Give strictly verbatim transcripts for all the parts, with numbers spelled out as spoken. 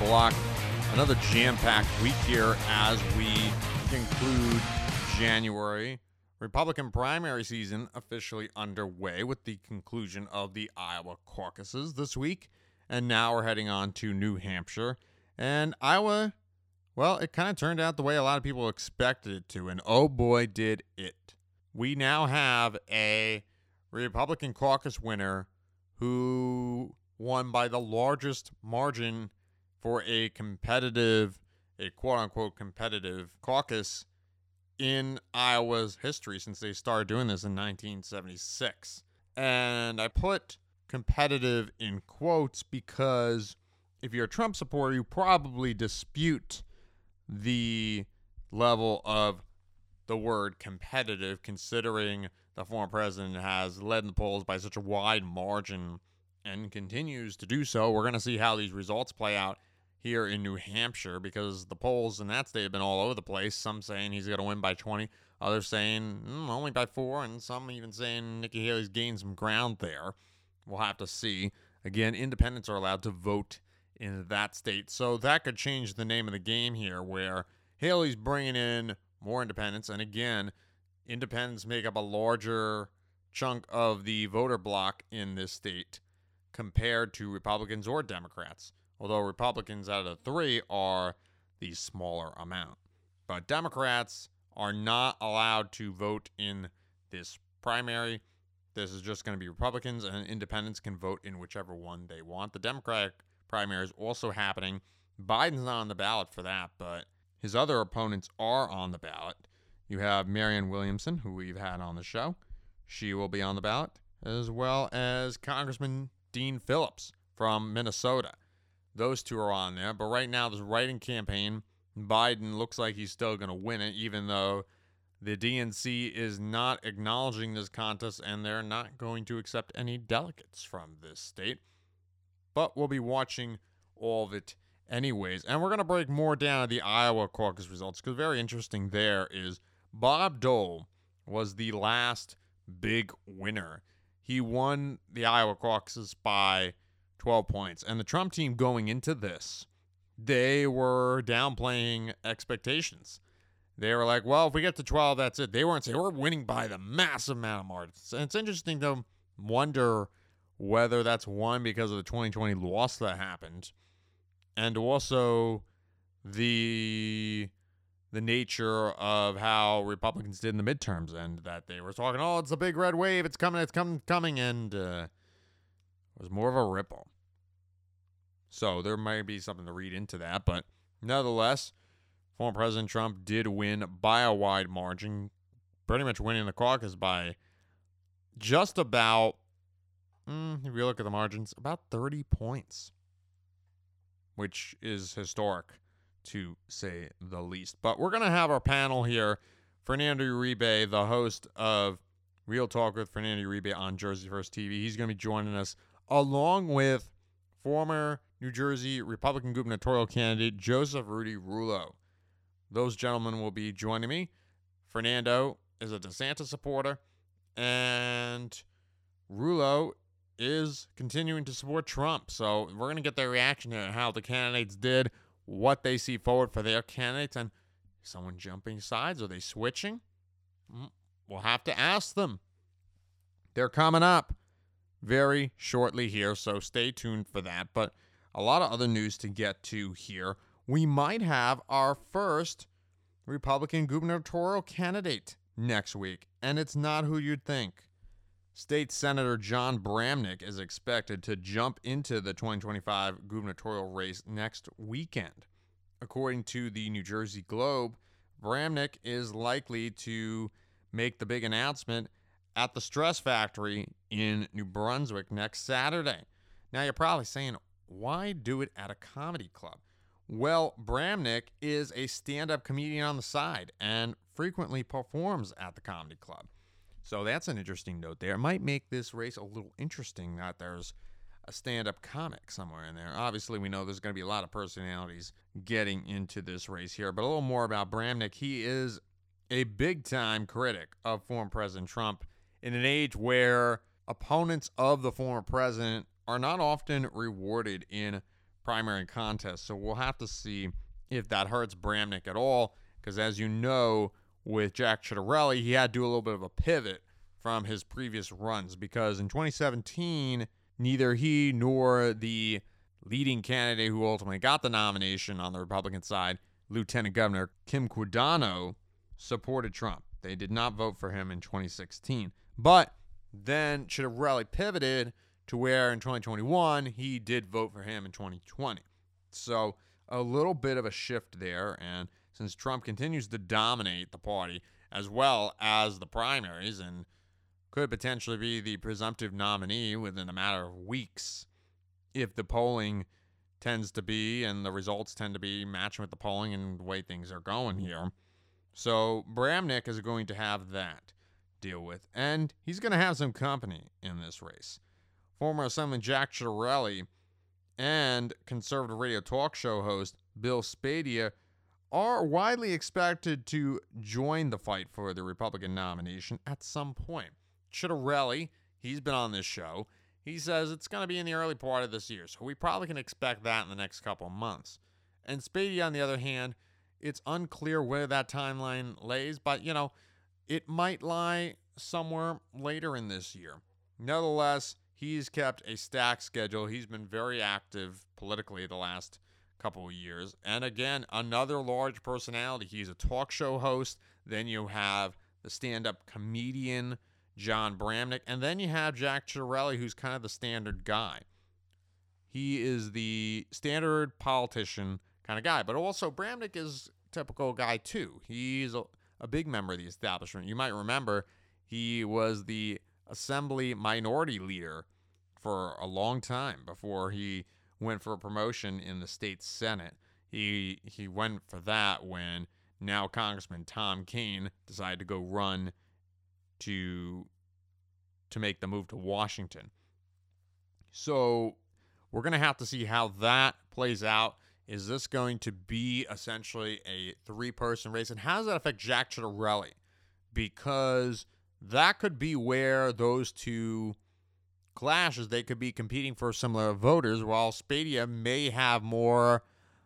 block. Another jam-packed week here as we conclude January. Republican primary season officially underway with the conclusion of the Iowa caucuses this week. And now we're heading on to New Hampshire. And Iowa, well, it kind of turned out the way a lot of people expected it to. And oh boy, did it. We now have a Republican caucus winner who won by the largest margin for a competitive, a quote-unquote competitive caucus in Iowa's history since they started doing this in nineteen seventy-six. And I put competitive in quotes because if you're a Trump supporter, you probably dispute the level of the word competitive, considering the former president has led in the polls by such a wide margin and continues to do so. We're going to see how these results play out here in New Hampshire because the polls in that state have been all over the place. Some saying he's going to win by twenty, others saying mm, only by four, and some even saying Nikki Haley's gained some ground there. We'll have to see. Again, independents are allowed to vote in that state, so that could change the name of the game here, where Haley's bringing in more independents, and again, independents make up a larger chunk of the voter block in this state compared to Republicans or Democrats, although Republicans out of the three are the smaller amount. But Democrats are not allowed to vote in this primary. This is just going to be Republicans, and independents can vote in whichever one they want. The Democratic primary is also happening. Biden's not on the ballot for that, but his other opponents are on the ballot. You have Marianne Williamson, who we've had on the show. She will be on the ballot, as well as Congressman Dean Phillips from Minnesota. Those two are on there. But right now, this write-in campaign, Biden looks like he's still going to win it, even though the D N C is not acknowledging this contest, and they're not going to accept any delegates from this state. But we'll be watching all of it anyways. And we're going to break more down the Iowa caucus results, because very interesting there is Bob Dole was the last big winner. He won the Iowa caucus by twelve points. And the Trump team going into this, they were downplaying expectations. They were like, well, if we get to twelve, that's it. They weren't saying we're winning by the massive amount of margins. And it's interesting to wonder whether that's one because of the twenty twenty loss that happened, and also the the nature of how Republicans did in the midterms, and that they were talking, oh, it's a big red wave, it's coming, it's coming, coming, and uh, it was more of a ripple. So there might be something to read into that, but nonetheless, former President Trump did win by a wide margin, pretty much winning the caucus by just about, mm, if you look at the margins, about thirty points, which is historic, to say the least. But we're going to have our panel here. Fernando Uribe, the host of Real Talk with Fernando Uribe on Jersey First T V. He's going to be joining us, along with former New Jersey Republican gubernatorial candidate Joseph Rudy Rouleau. Those gentlemen will be joining me. Fernando is a DeSantis supporter, and Rouleau is continuing to support Trump. So we're going to get their reaction to how the candidates did, what they see forward for their candidates, and is someone jumping sides? Are they switching? We'll have to ask them. They're coming up very shortly here, so stay tuned for that. But a lot of other news to get to here. We might have our first Republican gubernatorial candidate next week, and it's not who you'd think. State Senator John Bramnick is expected to jump into the twenty twenty-five gubernatorial race next weekend. According to the New Jersey Globe, Bramnick is likely to make the big announcement at the Stress Factory in New Brunswick next Saturday. Now, you're probably saying, why do it at a comedy club? Well, Bramnick is a stand-up comedian on the side and frequently performs at the comedy club. So that's an interesting note there. It might make this race a little interesting that there's a stand-up comic somewhere in there. Obviously, we know there's going to be a lot of personalities getting into this race here. But a little more about Bramnick. He is a big-time critic of former President Trump in an age where opponents of the former president are not often rewarded in primary contest. So we'll have to see if that hurts Bramnick at all, because as you know, with Jack Ciattarelli, he had to do a little bit of a pivot from his previous runs, because in twenty seventeen, neither he nor the leading candidate who ultimately got the nomination on the Republican side, Lieutenant Governor Kim Quidano, supported Trump. They did not vote for him in twenty sixteen. But then Ciattarelli pivoted to where in twenty twenty-one, he did vote for him in twenty twenty. So a little bit of a shift there. And since Trump continues to dominate the party as well as the primaries and could potentially be the presumptive nominee within a matter of weeks if the polling tends to be and the results tend to be matching with the polling and the way things are going here. So Bramnick is going to have that deal with, and he's going to have some company in this race. Former Assemblyman Jack Ciattarelli and conservative radio talk show host Bill Spadea are widely expected to join the fight for the Republican nomination at some point. Ciattarelli, he's been on this show. He says it's going to be in the early part of this year, so we probably can expect that in the next couple of months. And Spadea, on the other hand, it's unclear where that timeline lays, but, you know, it might lie somewhere later in this year. Nevertheless, he's kept a stacked schedule. He's been very active politically the last couple of years. And again, another large personality. He's a talk show host. Then you have the stand-up comedian John Bramnick. And then you have Jack Ciattarelli, who's kind of the standard guy. He is the standard politician kind of guy. But also, Bramnick is a typical guy, too. He's a, a big member of the establishment. You might remember he was the Assembly minority leader for a long time before he went for a promotion in the state Senate. He he went for that when now Congressman Tom Kean decided to go run to to make the move to Washington. So we're going to have to see how that plays out. Is this going to be essentially a three-person race? And how does that affect Jack Ciattarelli? Because that could be where those two clash, as they could be competing for similar voters, while Spadea may have more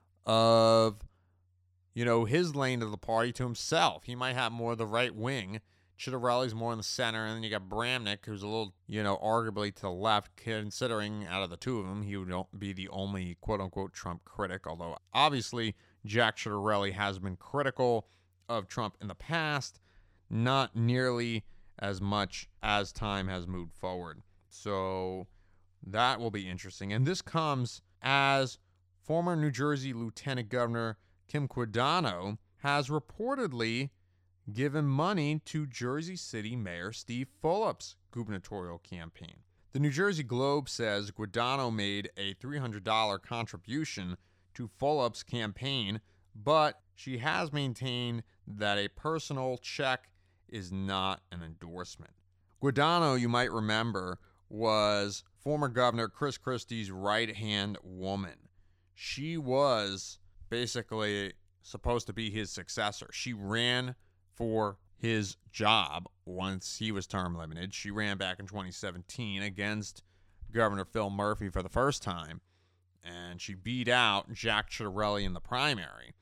of, you know, his lane of the party to himself. He might have more of the right wing. Ciattarelli's more in the center, and then you got Bramnick, who's a little, you know, arguably to the left, considering out of the two of them, he would be the only quote-unquote Trump critic, although obviously Jack Ciattarelli has been critical of Trump in the past, not nearly as much as time has moved forward. So that will be interesting. And this comes as former New Jersey Lieutenant Governor Kim Quidano has reportedly given money to Jersey City Mayor Steve Fulop's gubernatorial campaign. The New Jersey Globe says Quidano made a three hundred dollars contribution to Fulop's campaign, but she has maintained that a personal check is not an endorsement. Quidano, you might remember, was former Governor Chris Christie's right-hand woman. She was basically supposed to be his successor. She ran for his job once he was term limited. She ran back in twenty seventeen against Governor Phil Murphy for the first time, and she beat out Jack Ciattarelli in the primary.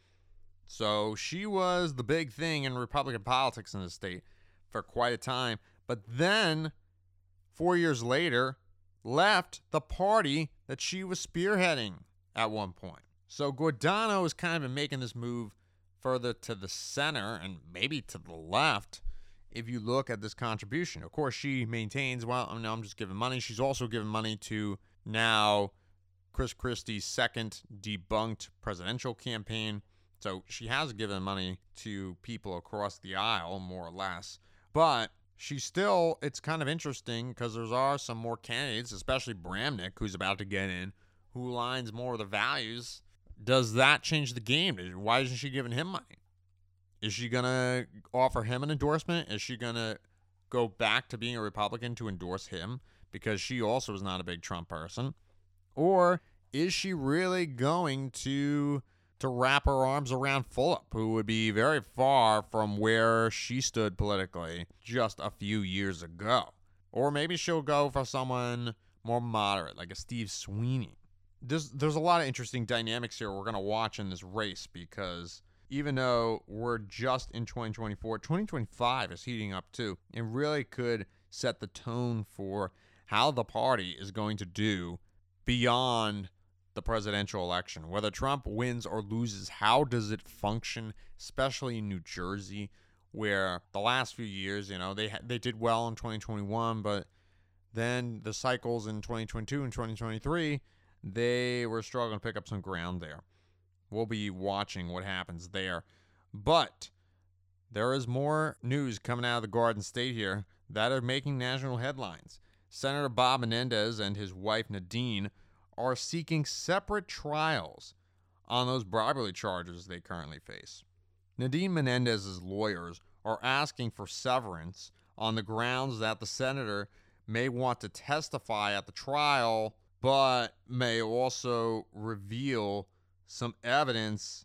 So she was the big thing in Republican politics in the state for quite a time. But then, four years later, left the party that she was spearheading at one point. So Quidano has kind of been making this move further to the center and maybe to the left if you look at this contribution. Of course, she maintains, well, I mean, I'm just giving money. She's also given money to now Chris Christie's second debunked presidential campaign. So she has given money to people across the aisle, more or less. But she still, it's kind of interesting because there are some more candidates, especially Bramnick, who's about to get in, who aligns more with the values. Does that change the game? Why isn't she giving him money? Is she going to offer him an endorsement? Is she going to go back to being a Republican to endorse him because she also is not a big Trump person? Or is she really going to to wrap her arms around Fulop, who would be very far from where she stood politically just a few years ago? Or maybe she'll go for someone more moderate, like a Steve Sweeney. there's, there's a lot of interesting dynamics here we're going to watch in this race, because even though we're just in twenty twenty-four, twenty twenty-five is heating up too, and really could set the tone for how the party is going to do beyond the presidential election. Whether Trump wins or loses, how does it function, especially in New Jersey, where the last few years, you know, they they did well in twenty twenty-one, but then the cycles in twenty twenty-two and twenty twenty-three, they were struggling to pick up some ground there. We'll be watching what happens there. But there is more news coming out of the Garden State here that are making national headlines. Senator Bob Menendez and his wife Nadine are seeking separate trials on those bribery charges they currently face. Nadine Menendez's lawyers are asking for severance on the grounds that the senator may want to testify at the trial, but may also reveal some evidence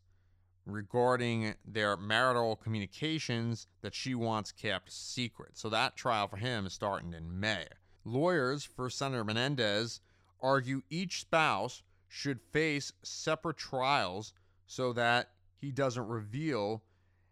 regarding their marital communications that she wants kept secret. So that trial for him is starting in May. Lawyers for Senator Menendez argue each spouse should face separate trials so that he doesn't reveal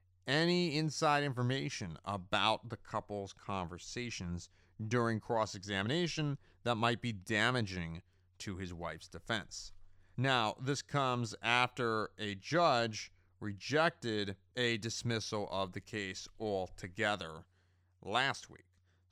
any inside information about the couple's conversations during cross-examination that might be damaging to his wife's defense. Now, this comes after a judge rejected a dismissal of the case altogether last week.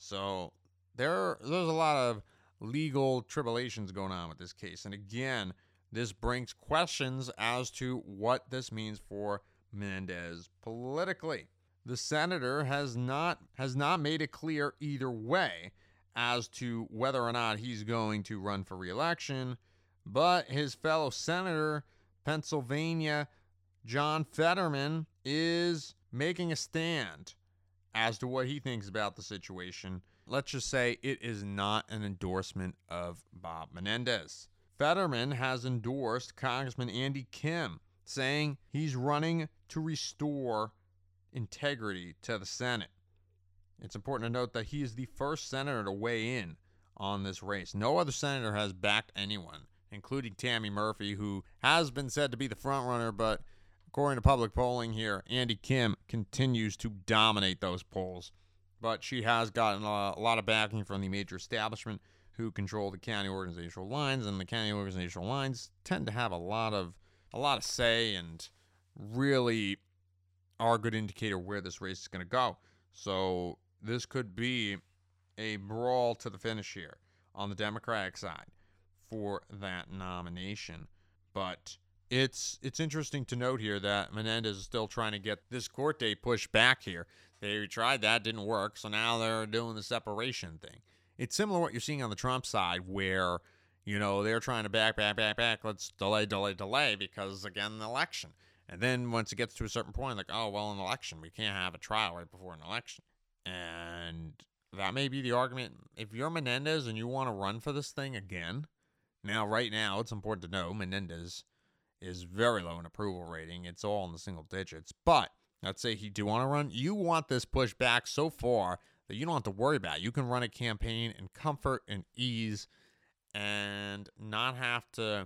So there, there's a lot of legal tribulations going on with this case. And again, this brings questions as to what this means for Menendez politically. The senator has not has not made it clear either way as to whether or not he's going to run for re-election, but his fellow senator, Pennsylvania, John Fetterman, is making a stand as to what he thinks about the situation. Let's just say it is not an endorsement of Bob Menendez. Fetterman has endorsed Congressman Andy Kim, saying he's running to restore integrity to the Senate. It's important to note that he is the first senator to weigh in on this race. No other senator has backed anyone, including Tammy Murphy, who has been said to be the front runner, but according to public polling here, Andy Kim continues to dominate those polls. But she has gotten a lot of backing from the major establishment who control the county organizational lines, and the county organizational lines tend to have a lot of a lot of say and really are a good indicator where this race is going to go. So this could be a brawl to the finish here on the Democratic side for that nomination. But it's it's interesting to note here that Menendez is still trying to get this court date pushed back here. They tried that, didn't work, so now they're doing the separation thing. It's similar to what you're seeing on the Trump side where, you know, they're trying to back, back, back, back. Let's delay, delay, delay because, again, the election. And then once it gets to a certain point, like, oh, well, an election, we can't have a trial right before an election. And that may be the argument. If you're Menendez and you want to run for this thing again, now, right now, it's important to know Menendez is very low in approval rating. It's all in the single digits. But let's say he do want to run. You want this pushed back so far that you don't have to worry about it. You can run a campaign in comfort and ease and not have to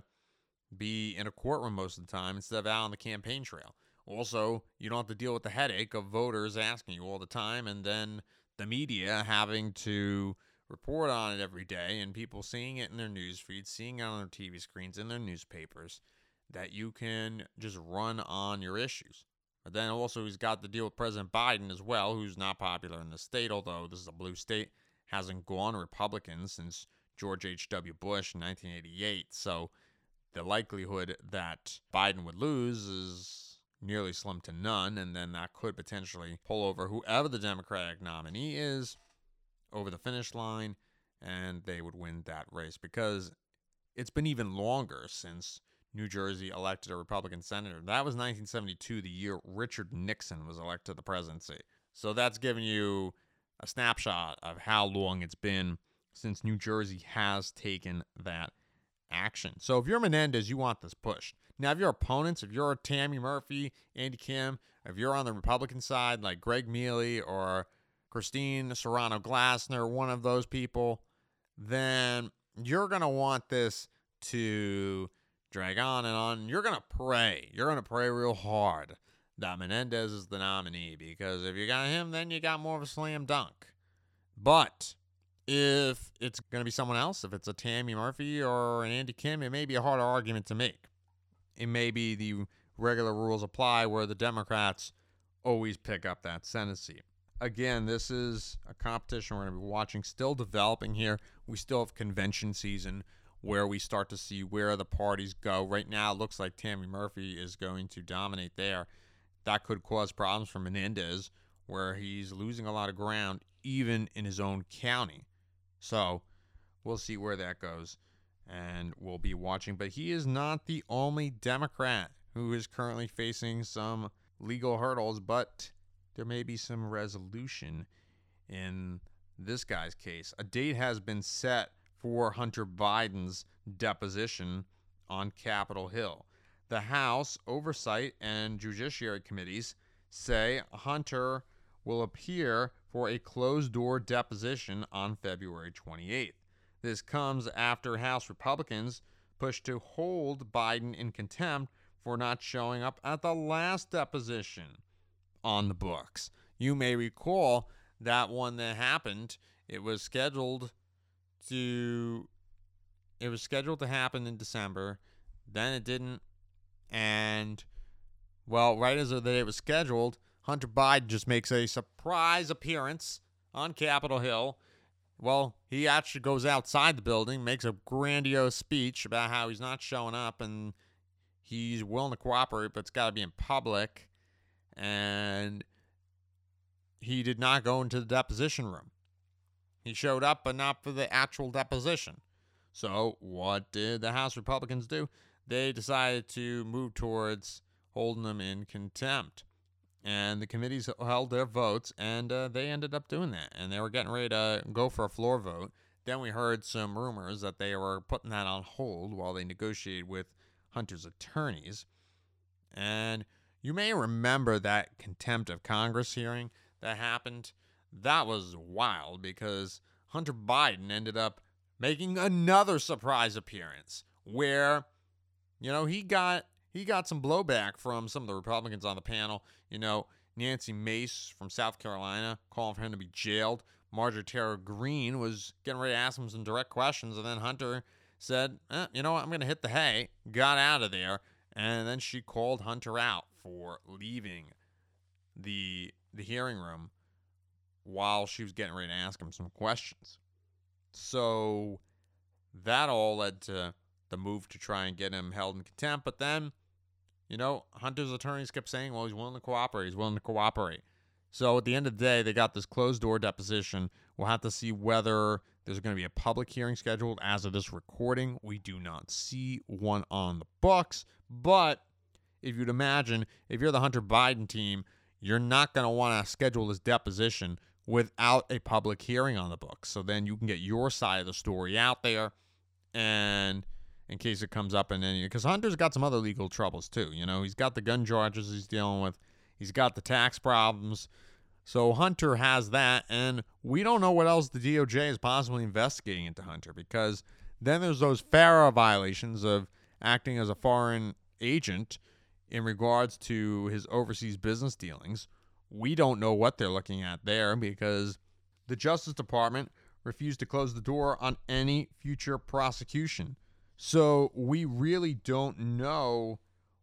be in a courtroom most of the time instead of out on the campaign trail. Also, you don't have to deal with the headache of voters asking you all the time and then the media having to report on it every day and people seeing it in their news feeds, seeing it on their T V screens, in their newspapers, that you can just run on your issues. But then also he's got to deal with President Biden as well, who's not popular in the state, although this is a blue state, hasn't gone Republican since George H W. Bush in nineteen eighty-eight. So the likelihood that Biden would lose is nearly slim to none, and then that could potentially pull over whoever the Democratic nominee is over the finish line, and they would win that race because it's been even longer since New Jersey elected a Republican senator. That was nineteen seventy-two, the year Richard Nixon was elected to the presidency. So that's giving you a snapshot of how long it's been since New Jersey has taken that action. So if you're Menendez, you want this pushed. Now, if your opponents, if you're Tammy Murphy, Andy Kim, if you're on the Republican side like Greg Mealy or Christine Serrano Glassner, one of those people, then you're going to want this to drag on and on. You're going to pray. You're going to pray real hard that Menendez is the nominee, because if you got him, then you got more of a slam dunk. But if it's going to be someone else, if it's a Tammy Murphy or an Andy Kim, it may be a harder argument to make. It may be the regular rules apply where the Democrats always pick up that Senate seat. Again, this is a competition we're going to be watching, still developing here. We still have convention season where we start to see where the parties go. Right now, it looks like Tammy Murphy is going to dominate there. That could cause problems for Menendez, where he's losing a lot of ground, even in his own county. So we'll see where that goes, and we'll be watching. But he is not the only Democrat who is currently facing some legal hurdles, but there may be some resolution in this guy's case. A date has been set for Hunter Biden's deposition on Capitol Hill. The House Oversight and Judiciary Committees say Hunter will appear for a closed-door deposition on February twenty-eighth. This comes after House Republicans pushed to hold Biden in contempt for not showing up at the last deposition on the books. You may recall that one that happened. It was scheduled to it was scheduled to happen in December. Then it didn't. And, well, right as the day it was scheduled, Hunter Biden just makes a surprise appearance on Capitol Hill. Well, he actually goes outside the building, makes a grandiose speech about how he's not showing up and he's willing to cooperate, but it's got to be in public. And he did not go into the deposition room. He showed up, but not for the actual deposition. So what did the House Republicans do? They decided to move towards holding him in contempt. And the committees held their votes, and uh, they ended up doing that. And they were getting ready to go for a floor vote. Then we heard some rumors that they were putting that on hold while they negotiated with Hunter's attorneys. And you may remember that contempt of Congress hearing that happened. That was wild because Hunter Biden ended up making another surprise appearance where, you know, he got he got some blowback from some of the Republicans on the panel. You know, Nancy Mace from South Carolina calling for him to be jailed. Marjorie Taylor Greene was getting ready to ask him some direct questions, and then Hunter said, eh, you know what, I'm going to hit the hay, got out of there, and then she called Hunter out for leaving the the hearing room while she was getting ready to ask him some questions. So that all led to the move to try and get him held in contempt. But then, you know, Hunter's attorneys kept saying, well, he's willing to cooperate. He's willing to cooperate. So at the end of the day, they got this closed-door deposition. We'll have to see whether there's going to be a public hearing scheduled. As of this recording, we do not see one on the books. But if you'd imagine, if you're the Hunter Biden team, you're not going to want to schedule this deposition without a public hearing on the books. So then you can get your side of the story out there, and in case it comes up in any, because Hunter's got some other legal troubles too. You know, he's got the gun charges he's dealing with. He's got the tax problems. So Hunter has that, and we don't know what else the D O J is possibly investigating into Hunter, because then there's those FARA violations of acting as a foreign agent in regards to his overseas business dealings. We don't know what they're looking at there because the Justice Department refused to close the door on any future prosecution. So we really don't know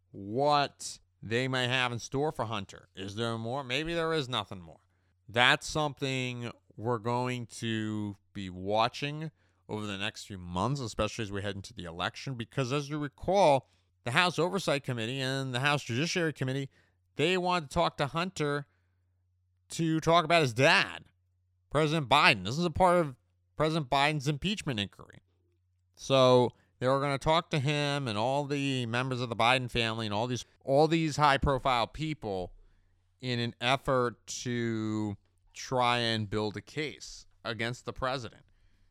what they may have in store for Hunter. Is there more? Maybe there is nothing more. That's something we're going to be watching over the next few months, especially as we head into the election, because as you recall, the House Oversight Committee and the House Judiciary Committee, they wanted to talk to Hunter to talk about his dad, President Biden. This is a part of President Biden's impeachment inquiry. So they were going to talk to him and all the members of the Biden family and all these all these high-profile people in an effort to try and build a case against the president.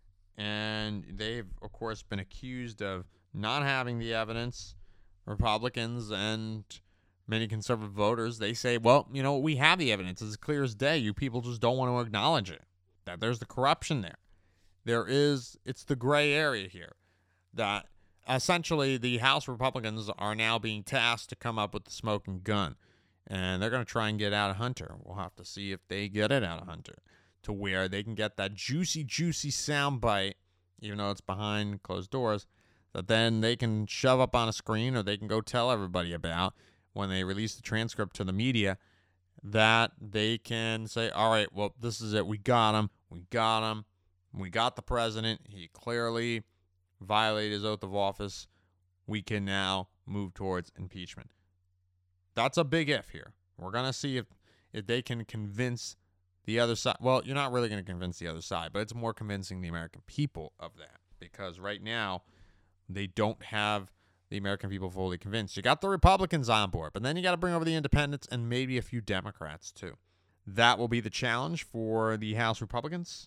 And they've, of course, been accused of not having the evidence. Republicans and many conservative voters, they say, well, you know, we have the evidence. It's clear as day. You people just don't want to acknowledge it. That there's the corruption there. There is, it's the gray area here. That essentially, the House Republicans are now being tasked to come up with the smoking gun. And they're going to try and get out of Hunter. We'll have to see if they get it out of Hunter to where they can get that juicy, juicy soundbite, even though it's behind closed doors, that then they can shove up on a screen or they can go tell everybody about when they release the transcript to the media, that they can say, all right, well, this is it. We got him. We got him. We got the president. He clearly violated his oath of office. We can now move towards impeachment. That's a big if here. We're going to see if, if they can convince the other side. Well, you're not really going to convince the other side, but it's more convincing the American people of that. Because right now, they don't have the American people fully convinced. You got the Republicans on board, but then you got to bring over the independents and maybe a few Democrats too. That will be the challenge for the House Republicans.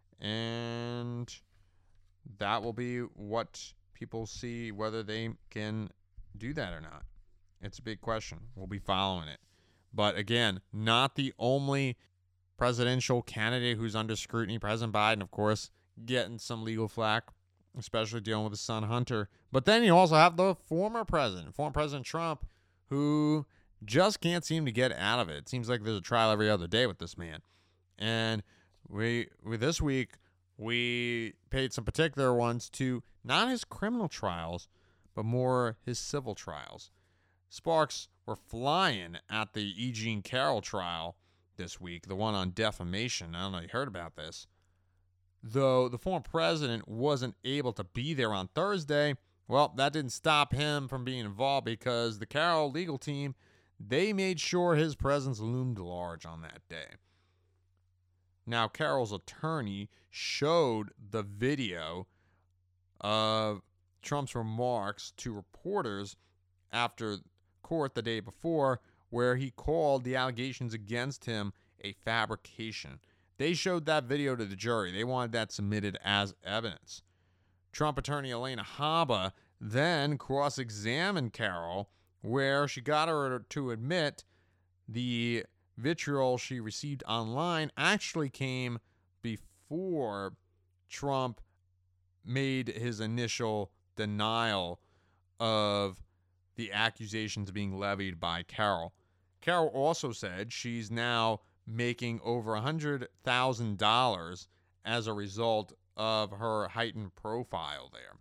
And that will be what people see, whether they can do that or not. It's a big question. We'll be following it. But again, not the only presidential candidate who's under scrutiny. President Biden, of course, getting some legal flack, especially dealing with his son Hunter. But then you also have the former president, former President Trump, who just can't seem to get out of it. It seems like there's a trial every other day with this man. And we, we this week, we paid some particular ones to not his criminal trials, but more his civil trials. Sparks were flying at the E. Jean Carroll trial this week, the one on defamation. I don't know if you heard about this. Though the former president wasn't able to be there on Thursday, well, that didn't stop him from being involved because the Carroll legal team, they made sure his presence loomed large on that day. Now, Carroll's attorney showed the video of Trump's remarks to reporters after court the day before, where he called the allegations against him a fabrication. They showed that video to the jury. They wanted that submitted as evidence. Trump attorney Elena Haba then cross-examined Carroll, where she got her to admit the vitriol she received online actually came before Trump made his initial denial of the accusations being levied by Carroll. Carroll also said she's now making over one hundred thousand dollars as a result of her heightened profile there.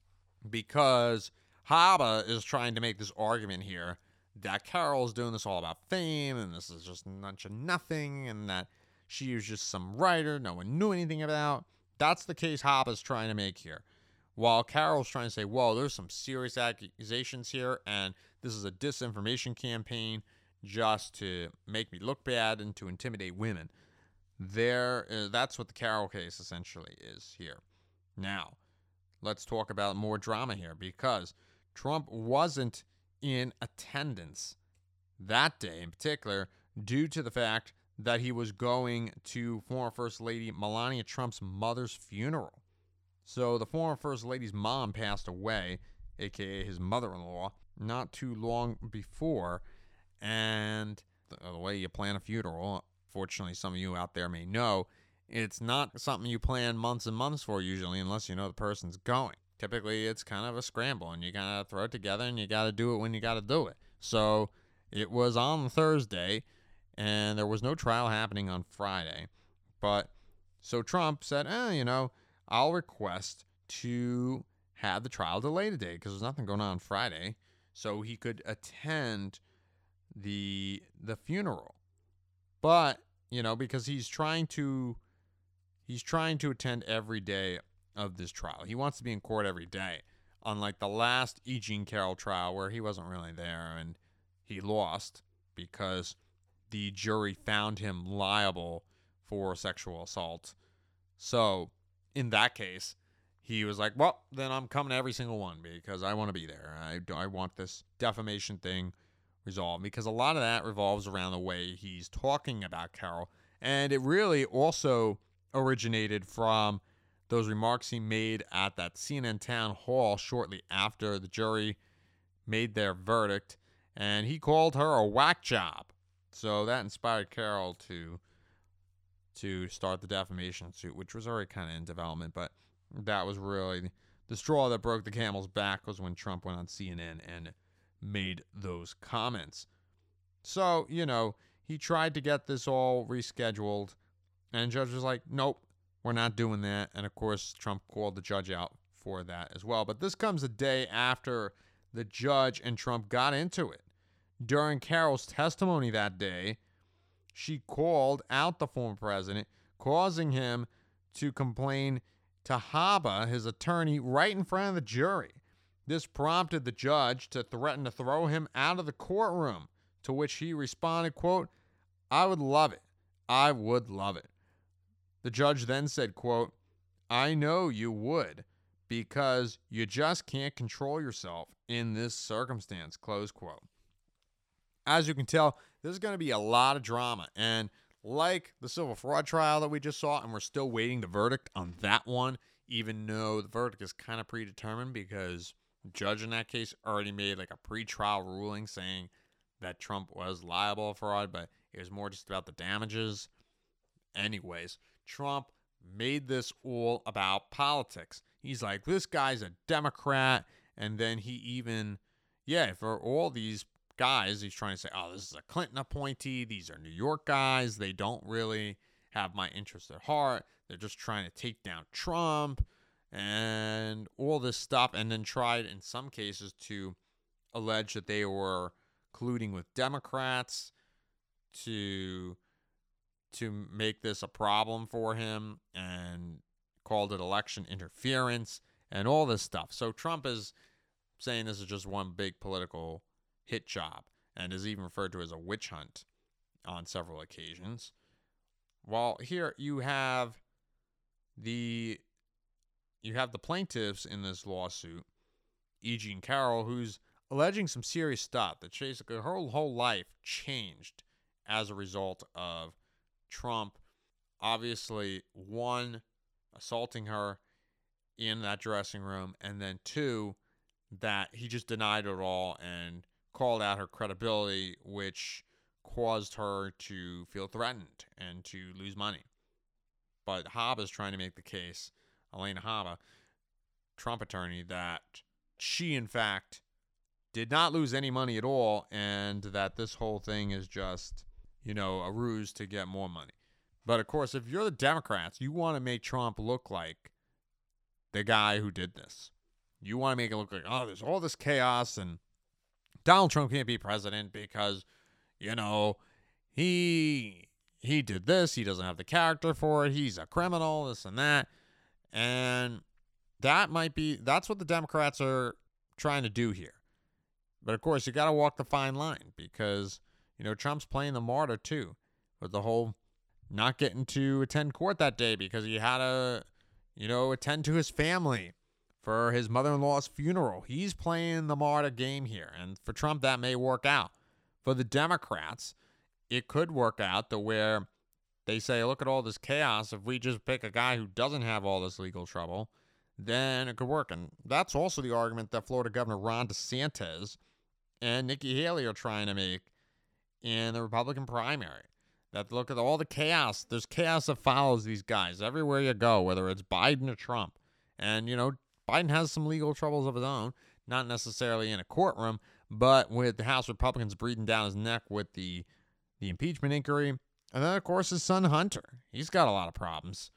Because Haba is trying to make this argument here that Carroll's doing this all about fame and this is just a bunch of nothing and that she was just some writer no one knew anything about. That's the case Haba's trying to make here. While Carroll's trying to say, whoa, there's some serious accusations here and this is a disinformation campaign just to make me look bad and to intimidate women. There, uh, that's what the Carroll case essentially is here. Now, let's talk about more drama here because Trump wasn't in attendance that day in particular due to the fact that he was going to former First Lady Melania Trump's mother's funeral. So the former First Lady's mom passed away, aka his mother-in-law, not too long before. And the way you plan a funeral, fortunately some of you out there may know, it's not something you plan months and months for usually unless you know the person's going. Typically it's kind of a scramble and you gotta throw it together and you gotta do it when you gotta do it. So it was on Thursday and there was no trial happening on Friday. But so Trump said, eh, you know, I'll request to have the trial delayed today because there's nothing going on Friday, so he could attend the the funeral. But, you know, because he's trying to he's trying to attend every day of this trial. He wants to be in court every day. Unlike the last E. Jean Carroll trial where he wasn't really there and he lost because the jury found him liable for sexual assault. So in that case, he was like, well, then I'm coming to every single one because I want to be there. I, I want this defamation thing resolved because a lot of that revolves around the way he's talking about Carroll. And it really also originated from those remarks he made at that C N N town hall shortly after the jury made their verdict. And he called her a whack job. So that inspired Carroll to to start the defamation suit, which was already kind of in development, but that was really the straw that broke the camel's back was when Trump went on C N N and made those comments. So, you know, he tried to get this all rescheduled, and the judge was like, nope, we're not doing that. And, of course, Trump called the judge out for that as well. But this comes a day after the judge and Trump got into it. During Carol's testimony that day, she called out the former president, causing him to complain to Haba, his attorney, right in front of the jury. This prompted the judge to threaten to throw him out of the courtroom, to which he responded, quote, I would love it. I would love it. The judge then said, quote, I know you would, because you just can't control yourself in this circumstance, close quote. As you can tell, there's going to be a lot of drama. And like the civil fraud trial that we just saw, and we're still waiting the verdict on that one, even though the verdict is kind of predetermined because the judge in that case already made like a pre-trial ruling saying that Trump was liable for fraud, but it was more just about the damages. Anyways, Trump made this all about politics. He's like, this guy's a Democrat, and then he even, yeah, for all these guys, he's trying to say, oh, this is a Clinton appointee. These are New York guys. They don't really have my interest at heart. They're just trying to take down Trump and all this stuff. And then tried in some cases to allege that they were colluding with Democrats to to make this a problem for him, and called it election interference and all this stuff. So Trump is saying this is just one big political hit job, and is even referred to as a witch hunt on several occasions. Well, here you have the you have the plaintiffs in this lawsuit, E. Jean Carroll, who's alleging some serious stuff, that basically her whole life changed as a result of Trump, obviously, one, assaulting her in that dressing room, and then two, that he just denied it all and called out her credibility, which caused her to feel threatened and to lose money. But Haba is trying to make the case, Elena Haba, Trump attorney, that she, in fact, did not lose any money at all, and that this whole thing is just, you know, a ruse to get more money. But, of course, if you're the Democrats, you want to make Trump look like the guy who did this. You want to make it look like, oh, there's all this chaos, and Donald Trump can't be president because, you know, he he did this. He doesn't have the character for it. He's a criminal, this and that. And that might be, that's what the Democrats are trying to do here. But, of course, you got to walk the fine line because, you know, Trump's playing the martyr, too, with the whole not getting to attend court that day because he had to, you know, attend to his family for his mother-in-law's funeral. He's playing the martyr game here. And for Trump, that may work out. For the Democrats, it could work out to where they say, look at all this chaos. If we just pick a guy who doesn't have all this legal trouble, then it could work. And that's also the argument that Florida Governor Ron DeSantis and Nikki Haley are trying to make in the Republican primary. That look at all the chaos. There's chaos that follows these guys everywhere you go, whether it's Biden or Trump. And, you know, Biden has some legal troubles of his own, not necessarily in a courtroom, but with the House Republicans breathing down his neck with the, the impeachment inquiry. And then, of course, his son Hunter. He's got a lot of problems.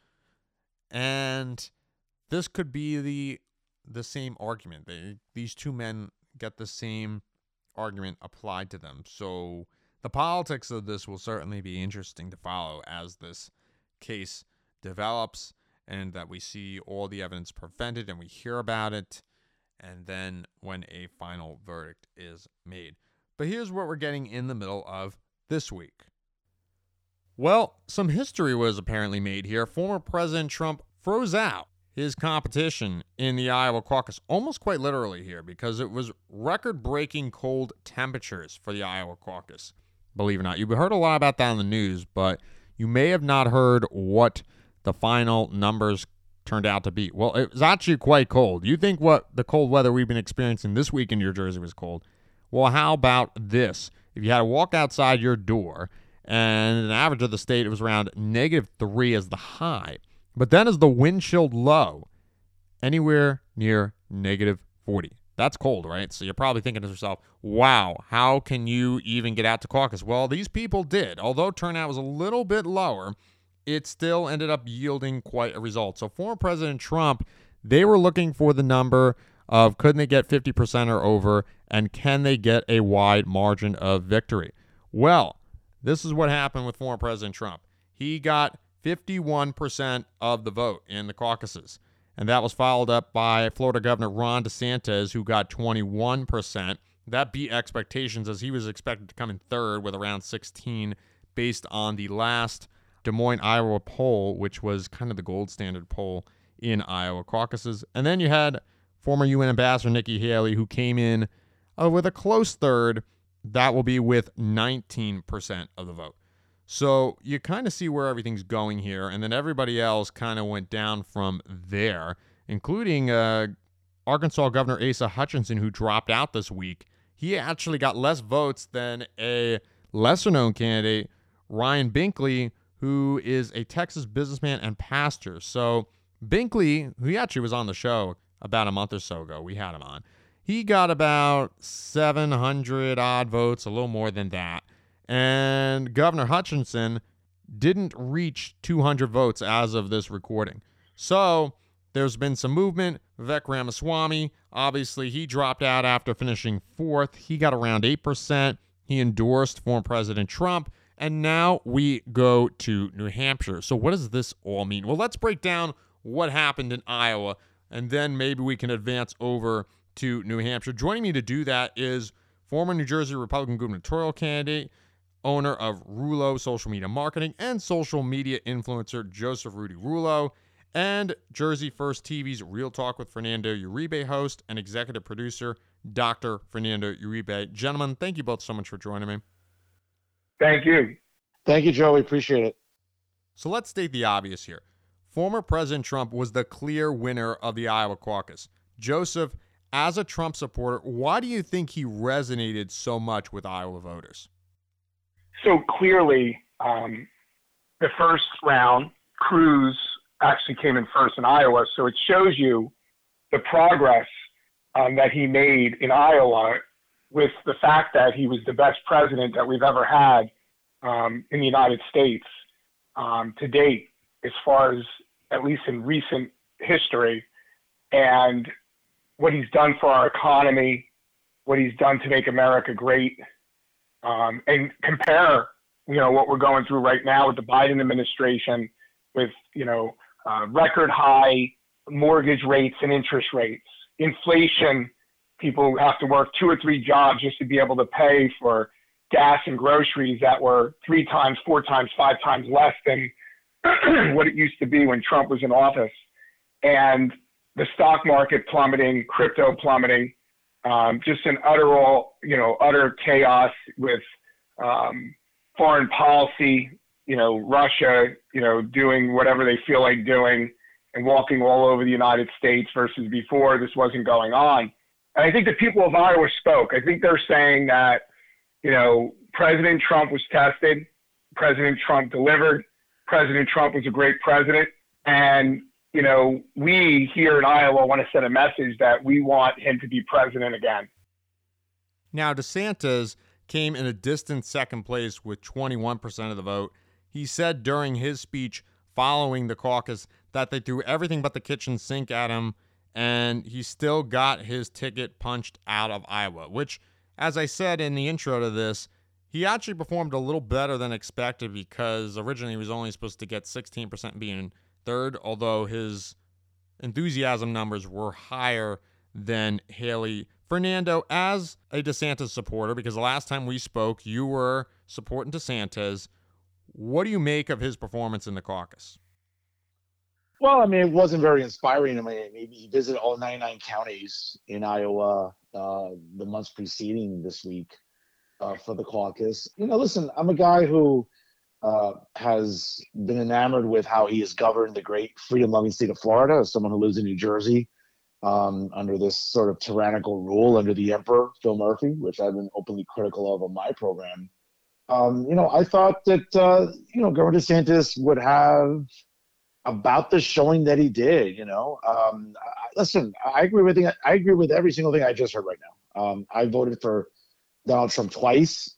And this could be the the same argument. They, these two men get the same argument applied to them. So the politics of this will certainly be interesting to follow as this case develops and that we see all the evidence presented and we hear about it, and then when a final verdict is made. But here's what we're getting in the middle of this week. Well, some history was apparently made here. Former President Trump froze out his competition in the Iowa caucus, almost quite literally here, because it was record-breaking cold temperatures for the Iowa caucus. Believe it or not. You've heard a lot about that in the news, but you may have not heard what the final numbers turned out to be. Well, it was actually quite cold. You think what the cold weather we've been experiencing this week in New Jersey was cold. Well, how about this? If you had to walk outside your door, and an average of the state, it was around negative three as the high. But then as the wind chilled low, anywhere near negative forty. That's cold, right? So you're probably thinking to yourself, wow, how can you even get out to caucus? Well, these people did. Although turnout was a little bit lower, it still ended up yielding quite a result. So former President Trump, they were looking for the number of couldn't they get fifty percent or over, and can they get a wide margin of victory? Well, this is what happened with former President Trump. He got fifty-one percent of the vote in the caucuses. And that was followed up by Florida Governor Ron DeSantis, who got twenty-one percent. That beat expectations, as he was expected to come in third with around sixteen based on the last Des Moines, Iowa poll, which was kind of the gold standard poll in Iowa caucuses. And then you had former U N Ambassador Nikki Haley, who came in uh, with a close third. That will be with nineteen percent of the vote. So you kind of see where everything's going here, and then everybody else kind of went down from there, including uh, Arkansas Governor Asa Hutchinson, who dropped out this week. He actually got less votes than a lesser-known candidate, Ryan Binkley, who is a Texas businessman and pastor. So Binkley, who actually was on the show about a month or so ago, we had him on, he got about seven hundred odd votes, a little more than that. And Governor Hutchinson didn't reach two hundred votes as of this recording. So there's been some movement. Vivek Ramaswamy, obviously, he dropped out after finishing fourth. He got around eight percent. He endorsed former President Trump. And now we go to New Hampshire. So what does this all mean? Well, let's break down what happened in Iowa, and then maybe we can advance over to New Hampshire. Joining me to do that is former New Jersey Republican gubernatorial candidate, owner of Rulo Social Media Marketing, and social media influencer Joseph Rudy Rulo, and Jersey First T V's Real Talk with Fernando Uribe host and executive producer, Doctor Fernando Uribe. Gentlemen, thank you both so much for joining me. Thank you. Thank you, Joe. We appreciate it. So let's state the obvious here. Former President Trump was the clear winner of the Iowa caucus. Joseph, as a Trump supporter, why do you think he resonated so much with Iowa voters? So clearly, um, the first round, Cruz actually came in first in Iowa. So it shows you the progress um, that he made in Iowa with the fact that he was the best president that we've ever had um, in the United States um, to date, as far as at least in recent history, and what he's done for our economy, what he's done to make America great. Um, and compare, you know, what we're going through right now with the Biden administration, with, you know, uh, record high mortgage rates and interest rates, inflation. People have to work two or three jobs just to be able to pay for gas and groceries that were three times, four times, five times less than what it used to be when Trump was in office. And the stock market plummeting, crypto plummeting. Um, just an utter, all, you know, utter chaos with um, foreign policy, you know, Russia, you know, doing whatever they feel like doing and walking all over the United States versus before this wasn't going on. And I think the people of Iowa spoke. I think they're saying that, you know, President Trump was tested. President Trump delivered. President Trump was a great president. And you know, we here in Iowa want to send a message that we want him to be president again. Now, DeSantis came in a distant second place with twenty-one percent of the vote. He said during his speech following the caucus that they threw everything but the kitchen sink at him, and he still got his ticket punched out of Iowa, which, as I said in the intro to this, he actually performed a little better than expected, because originally he was only supposed to get sixteen percent being third, although his enthusiasm numbers were higher than Haley. Fernando, as a DeSantis supporter, because the last time we spoke, you were supporting DeSantis, what do you make of his performance in the caucus? Well, I mean, it wasn't very inspiring. I mean, he visited all ninety-nine counties in Iowa uh, the months preceding this week uh, for the caucus. You know, listen, I'm a guy who Uh, has been enamored with how he has governed the great freedom-loving state of Florida, as someone who lives in New Jersey um, under this sort of tyrannical rule under the emperor, Phil Murphy, which I've been openly critical of on my program. Um, you know, I thought that, uh, you know, Governor DeSantis would have about the showing that he did. You know, um, I, listen, I agree with the, I agree with every single thing I just heard right now. Um, I voted for Donald Trump twice,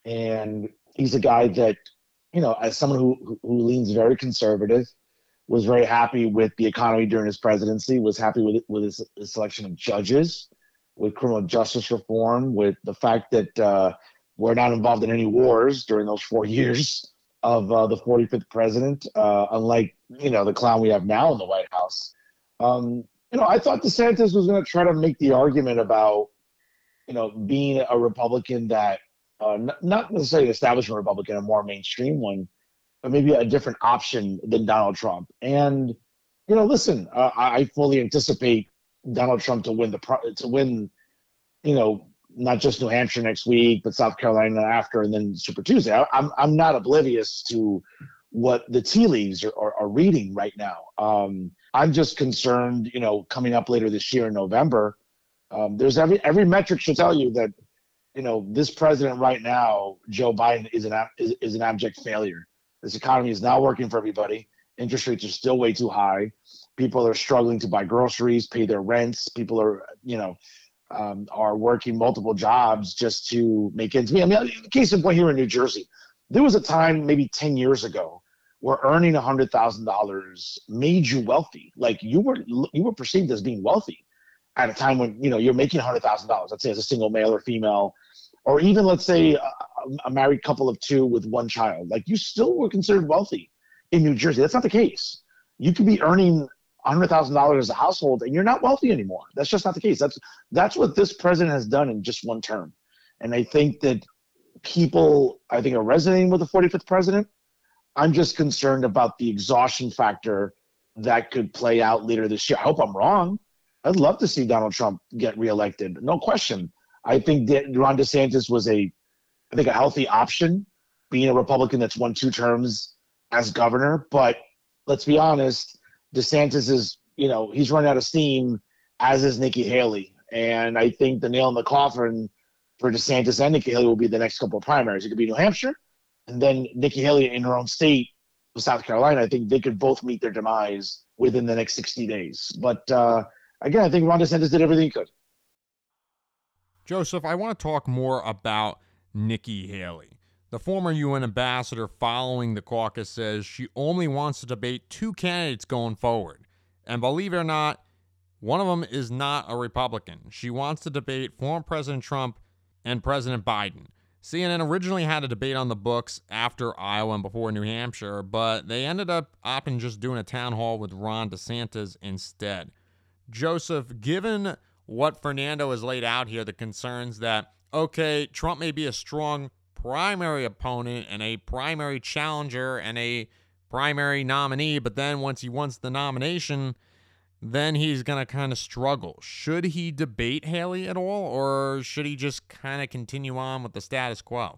and he's a guy that, you know, as someone who who leans very conservative, was very happy with the economy during his presidency, was happy with with his, his selection of judges, with criminal justice reform, with the fact that uh, we're not involved in any wars during those four years of uh, the forty-fifth president, uh, unlike, you know, the clown we have now in the White House. Um, you know, I thought DeSantis was going to try to make the argument about, you know, being a Republican that, uh, n- not necessarily an establishment Republican, a more mainstream one, but maybe a different option than Donald Trump. And, you know, listen, uh, I I fully anticipate Donald Trump to win the pro- to win, you know, not just New Hampshire next week, but South Carolina after, and then Super Tuesday. I, I'm I'm not oblivious to what the tea leaves are, are, are reading right now. Um, I'm just concerned, you know, coming up later this year in November. Um, there's every every metric should tell you that, you know, this president right now, Joe Biden, is an ab- is, is an abject failure. This economy is not working for everybody. Interest rates are still way too high. People are struggling to buy groceries, pay their rents. People are, you know, um, are working multiple jobs just to make ends meet. I mean, case in point here in New Jersey, there was a time maybe ten years ago where earning one hundred thousand dollars made you wealthy. Like you were you were perceived as being wealthy at a time when, you know, you're making one hundred thousand dollars, let's say as a single male or female, or even let's say a, a married couple of two with one child. Like you still were considered wealthy in New Jersey. That's not the case. You could be earning one hundred thousand dollars as a household and you're not wealthy anymore. That's just not the case. That's that's what this president has done in just one term. And I think that people, I think, are resonating with the forty-fifth president. I'm just concerned about the exhaustion factor that could play out later this year. I hope I'm wrong. I'd love to see Donald Trump get reelected. No question. I think that Ron DeSantis was a, I think, a healthy option, being a Republican that's won two terms as governor. But let's be honest, DeSantis is, you know, he's run out of steam, as is Nikki Haley. And I think the nail in the coffin for DeSantis and Nikki Haley will be the next couple of primaries. It could be New Hampshire, and then Nikki Haley in her own state, South Carolina. I think they could both meet their demise within the next sixty days. But uh, again, I think Ron DeSantis did everything he could. Joseph, I want to talk more about Nikki Haley. The former U N ambassador following the caucus says she only wants to debate two candidates going forward. And believe it or not, one of them is not a Republican. She wants to debate former President Trump and President Biden. C N N originally had a debate on the books after Iowa and before New Hampshire, but they ended up opting just doing a town hall with Ron DeSantis instead. Joseph, given what Fernando has laid out here, the concerns that, okay, Trump may be a strong primary opponent and a primary challenger and a primary nominee, but then once he wants the nomination, then he's going to kind of struggle. Should he debate Haley at all, or should he just kind of continue on with the status quo?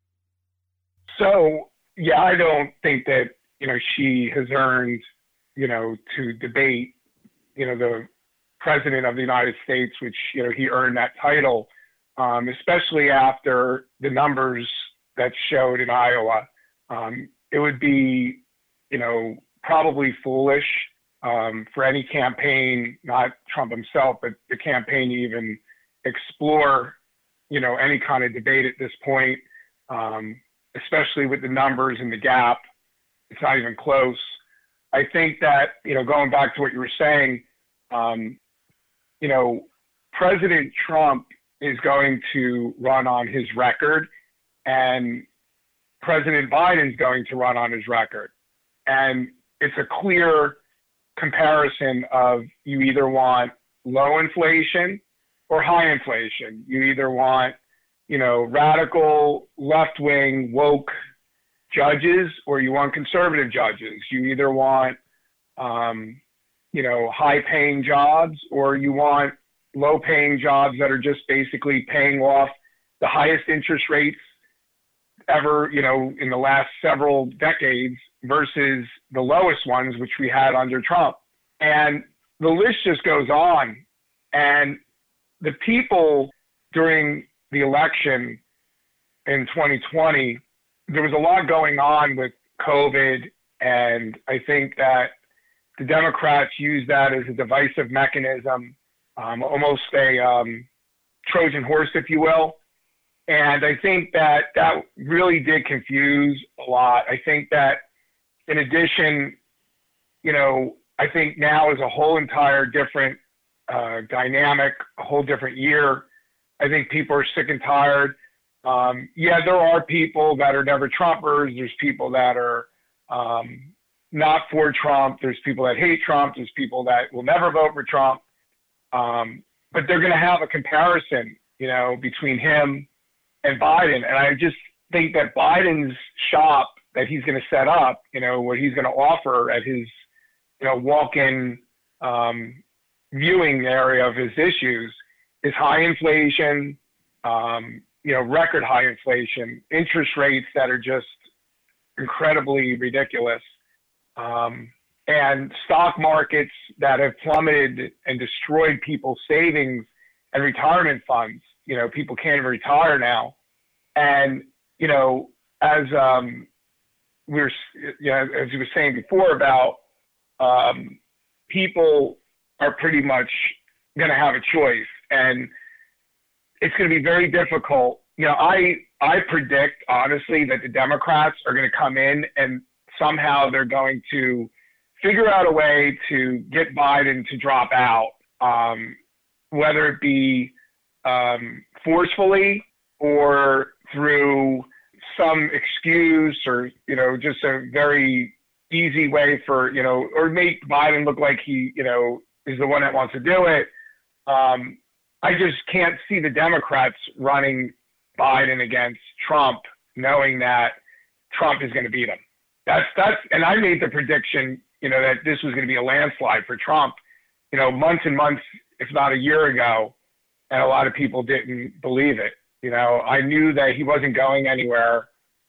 So, yeah, I don't think that, you know, she has earned, you know, to debate, you know, the president of the United States, which, you know, he earned that title, um, especially after the numbers that showed in Iowa. Um, it would be, you know, probably foolish um, for any campaign, not Trump himself, but the campaign to even explore, you know, any kind of debate at this point, um, especially with the numbers and the gap. It's not even close. I think that, you know, going back to what you were saying, um, you know, President Trump is going to run on his record, and President Biden's going to run on his record. And it's a clear comparison of you either want low inflation or high inflation. You either want, you know, radical left-wing woke judges, or you want conservative judges. You either want, um, you know, high-paying jobs, or you want low-paying jobs that are just basically paying off the highest interest rates ever, you know, in the last several decades versus the lowest ones, which we had under Trump. And the list just goes on. And the people during the election in twenty twenty, there was a lot going on with COVID. And I think that, the Democrats use that as a divisive mechanism, um, almost a um, Trojan horse, if you will. And I think that that really did confuse a lot. I think that in addition, you know, I think now is a whole entire different uh, dynamic, a whole different year. I think people are sick and tired. Um, yeah, there are people that are never Trumpers. There's people that are um, not for Trump. There's people that hate Trump. There's people that will never vote for Trump. Um, but they're going to have a comparison, you know, between him and Biden. And I just think that Biden's shop that he's going to set up, you know, what he's going to offer at his, you know, walk-in um, viewing area of his issues is high inflation, um, you know, record high inflation, interest rates that are just incredibly ridiculous, um, and stock markets that have plummeted and destroyed people's savings and retirement funds. You know, people can't even retire now. And, you know, as um, we were, you know, as you were saying before about um, people are pretty much going to have a choice, and it's going to be very difficult. You know, I I predict honestly that the Democrats are going to come in and somehow they're going to figure out a way to get Biden to drop out, um, whether it be um, forcefully or through some excuse, or, you know, just a very easy way for, you know, or make Biden look like he, you know, is the one that wants to do it. Um, I just can't see the Democrats running Biden against Trump, knowing that Trump is going to beat him. That's, that's, and I made the prediction, you know, that this was going to be a landslide for Trump, you know, months and months, if not a year ago. And a lot of people didn't believe it. You know, I knew that he wasn't going anywhere.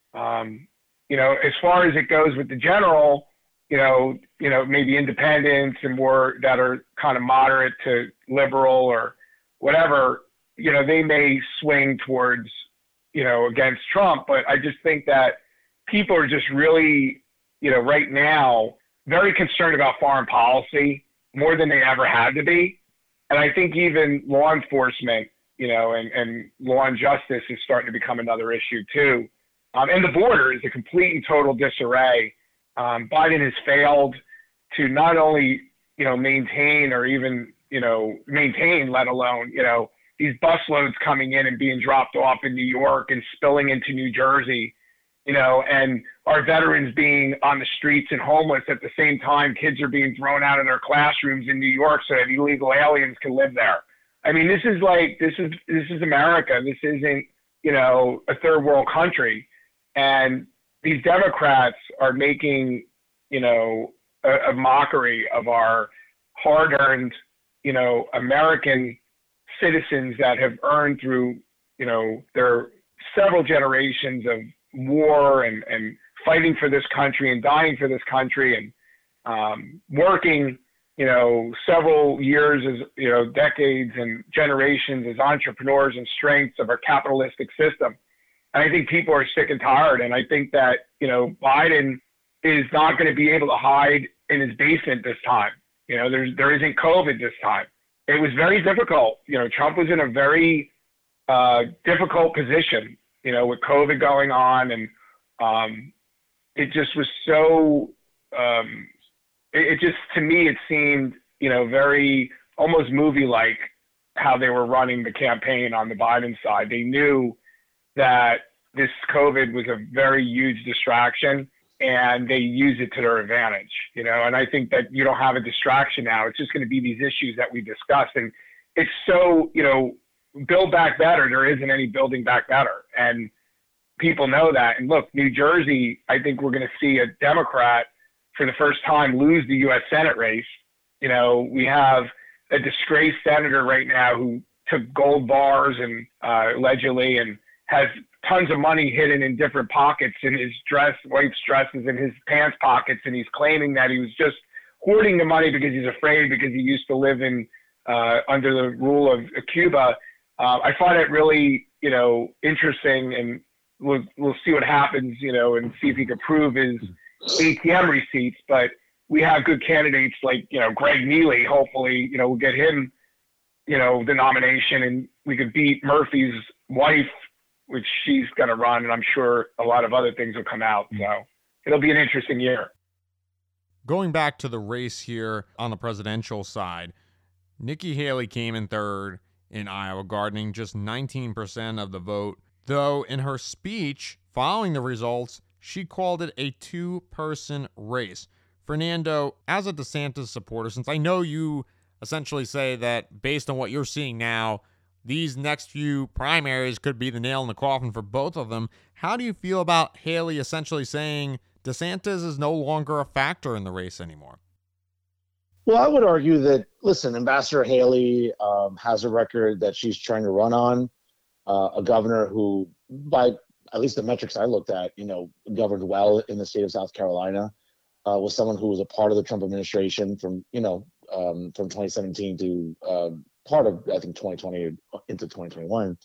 Um, you know, as far as it goes with the general, you know, you know, maybe independents and more that are kind of moderate to liberal or whatever, you know, they may swing towards, you know, against Trump. But I just think that people are just really, you know, right now, very concerned about foreign policy more than they ever had to be. And I think even law enforcement, you know, and, and law and justice is starting to become another issue too. Um, and the border is a complete and total disarray. Um, Biden has failed to not only, you know, maintain or even, you know, maintain, let alone, you know, these busloads coming in and being dropped off in New York and spilling into New Jersey, you know, and our veterans being on the streets and homeless at the same time. Kids are being thrown out of their classrooms in New York so that illegal aliens can live there. I mean, this is like, this is, this is America. This isn't, you know, a third world country. And these Democrats are making, you know, a, a mockery of our hard-earned, you know, American citizens that have earned through, you know, their several generations of war and, and fighting for this country and dying for this country and um, working, you know, several years as, you know, decades and generations as entrepreneurs and strengths of our capitalistic system. And I think people are sick and tired. And I think that, you know, Biden is not going to be able to hide in his basement this time. You know, there's, there isn't COVID this time. It was very difficult. You know, Trump was in a very uh, difficult position, you know, with COVID going on. And um, it just was so, um, it, it just, to me, it seemed, you know, very almost movie-like how they were running the campaign on the Biden side. They knew that this COVID was a very huge distraction and they use it to their advantage, you know, and I think that you don't have a distraction now. It's just going to be these issues that we discussed. And it's so, you know, build back better. There isn't any building back better. And people know that. And look, New Jersey, I think we're going to see a Democrat for the first time lose the U S Senate race. You know, we have a disgraced senator right now who took gold bars and uh, allegedly and has tons of money hidden in different pockets in his dress, wife's dresses, in his pants pockets. And he's claiming that he was just hoarding the money because he's afraid because he used to live in uh, under the rule of Cuba. Uh, I find it really, you know, interesting, and we'll, we'll see what happens, you know, and see if he can prove his A T M receipts. But we have good candidates like, you know, Greg Neely. Hopefully, you know, we'll get him, you know, the nomination, and we could beat Murphy's wife, which she's going to run, and I'm sure a lot of other things will come out. So it'll be an interesting year. Going back to the race here on the presidential side, Nikki Haley came in third in Iowa, garnering just nineteen percent of the vote, though in her speech following the results, she called it a two-person race. Fernando, as a DeSantis supporter, since I know you essentially say that based on what you're seeing now, these next few primaries could be the nail in the coffin for both of them, how do you feel about Haley essentially saying DeSantis is no longer a factor in the race anymore? Well, I would argue that, listen, Ambassador Haley um, has a record that she's trying to run on, uh, a governor who, by at least the metrics I looked at, you know, governed well in the state of South Carolina, uh, was someone who was a part of the Trump administration from, you know, um, from twenty seventeen to uh, part of, I think, twenty twenty into twenty twenty-one.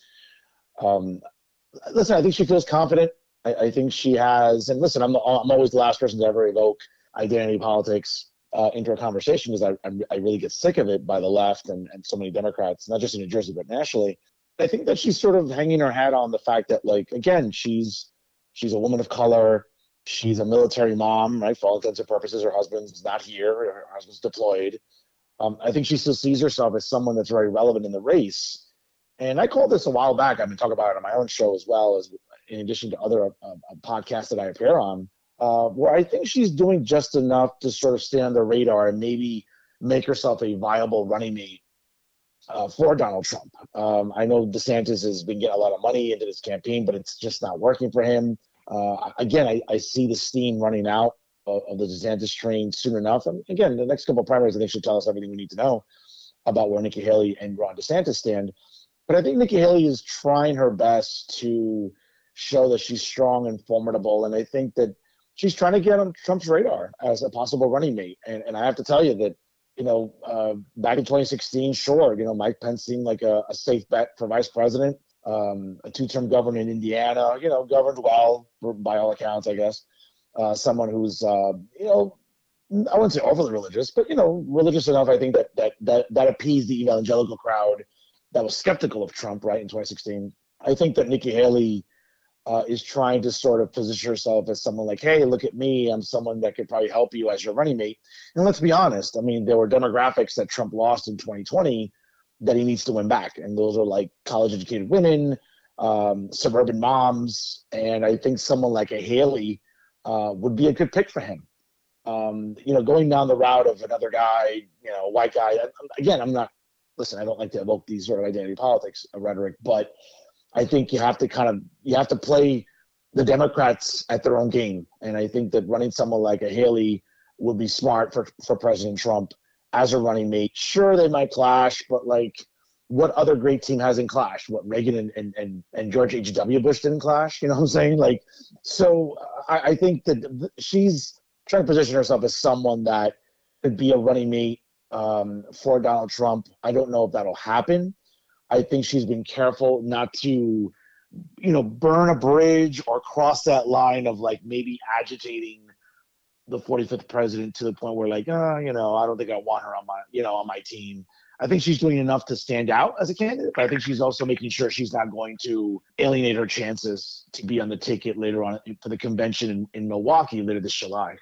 Um, listen, I think she feels confident. I, I think she has, and listen, I'm, I'm always the last person to ever evoke identity politics uh, into a conversation because I, I really get sick of it by the left and, and so many Democrats, not just in New Jersey, but nationally. I think that she's sort of hanging her hat on the fact that, like, again, she's she's a woman of color. She's a military mom, right? For all intents and purposes, her husband's not here. Her husband's deployed. Um, I think she still sees herself as someone that's very relevant in the race. And I called this a while back. I've been talking about it on my own show as well, as in addition to other uh, podcasts that I appear on, uh, where I think she's doing just enough to sort of stay on the radar and maybe make herself a viable running mate uh, for Donald Trump. Um, I know DeSantis has been getting a lot of money into this campaign, but it's just not working for him. Uh, again, I, I see the steam running out of, of the DeSantis train soon enough. And again, the next couple of primaries, I think, should tell us everything we need to know about where Nikki Haley and Ron DeSantis stand. But I think Nikki Haley is trying her best to show that she's strong and formidable. And I think that she's trying to get on Trump's radar as a possible running mate. And, and I have to tell you that, you know, uh, back in twenty sixteen, sure, you know, Mike Pence seemed like a, a safe bet for vice president. Um, a two-term governor in Indiana, you know, governed well by all accounts, I guess. Uh, someone who's, uh, you know, I wouldn't say overly religious, but, you know, religious enough, I think, that that that, that appeased the evangelical crowd that was skeptical of Trump, right, in twenty sixteen. I think that Nikki Haley uh, is trying to sort of position herself as someone like, hey, look at me. I'm someone that could probably help you as your running mate. And let's be honest. I mean, there were demographics that Trump lost in twenty twenty that he needs to win back. And those are like college-educated women, um, suburban moms. And I think someone like a Haley uh, would be a good pick for him. Um, you know, going down the route of another guy, you know, white guy. Again, I'm not, listen, I don't like to evoke these sort of identity politics rhetoric, but I think you have to kind of, you have to play the Democrats at their own game. And I think that running someone like a Haley would be smart for, for President Trump as a running mate. Sure, they might clash, but like, what other great team hasn't clashed? What, Reagan and, and, and, and George H W. Bush didn't clash? You know what I'm saying? Like, so I, I think that she's trying to position herself as someone that could be a running mate um, for Donald Trump. I don't know if that'll happen. I think she's been careful not to, you know, burn a bridge or cross that line of like maybe agitating the forty-fifth president to the point where like, oh, you know, I don't think I want her on my, you know, on my team. I think she's doing enough to stand out as a candidate, but I think she's also making sure she's not going to alienate her chances to be on the ticket later on for the convention in, in Milwaukee later this July.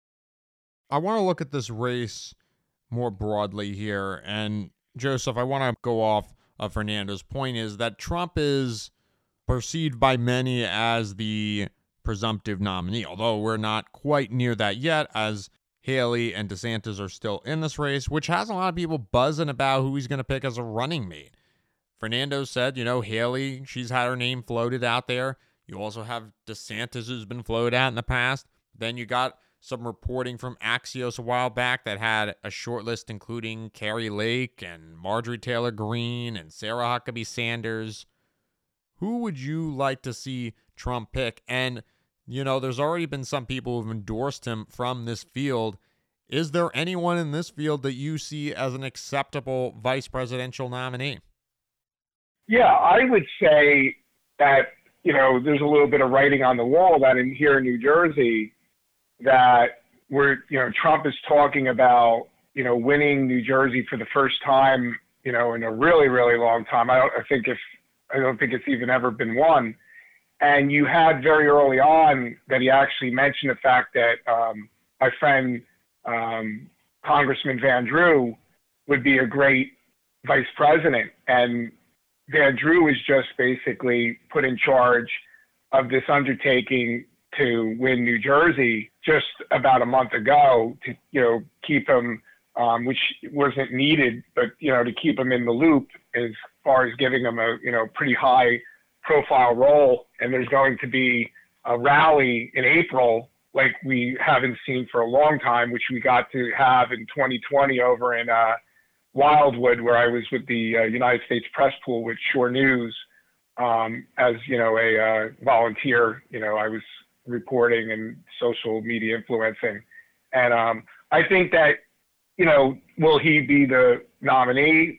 I want to look at this race more broadly here. And Joseph, I want to go off of Fernando's point is that Trump is perceived by many as the presumptive nominee, although we're not quite near that yet, as Haley and DeSantis are still in this race, which has a lot of people buzzing about who he's going to pick as a running mate. Fernando said, you know, Haley, she's had her name floated out there. You also have DeSantis, who's been floated out in the past. Then you got some reporting from Axios a while back that had a short list including Carrie Lake and Marjorie Taylor Greene and Sarah Huckabee Sanders. Who would you like to see Trump pick? And, you know, there's already been some people who've endorsed him from this field. Is there anyone in this field that you see as an acceptable vice presidential nominee? Yeah, I would say that, you know, there's a little bit of writing on the wall that in here in New Jersey, that where, you know, Trump is talking about, you know, winning New Jersey for the first time, you know, in a really, really long time. I don't I think if I don't think it's even ever been won. And you had very early on that he actually mentioned the fact that um, my friend um, Congressman Van Drew would be a great vice president. And Van Drew was just basically put in charge of this undertaking to win New Jersey just about a month ago to, you know, keep him, um, which wasn't needed, but, you know, to keep him in the loop as far as giving him a, you know, pretty high profile role. And there's going to be a rally in April like we haven't seen for a long time, which we got to have in twenty twenty over in uh, Wildwood, where I was with the uh, United States Press Pool with Shore News um, as, you know, a uh, volunteer. You know, I was reporting and social media influencing. And um, I think that, you know, will he be the nominee?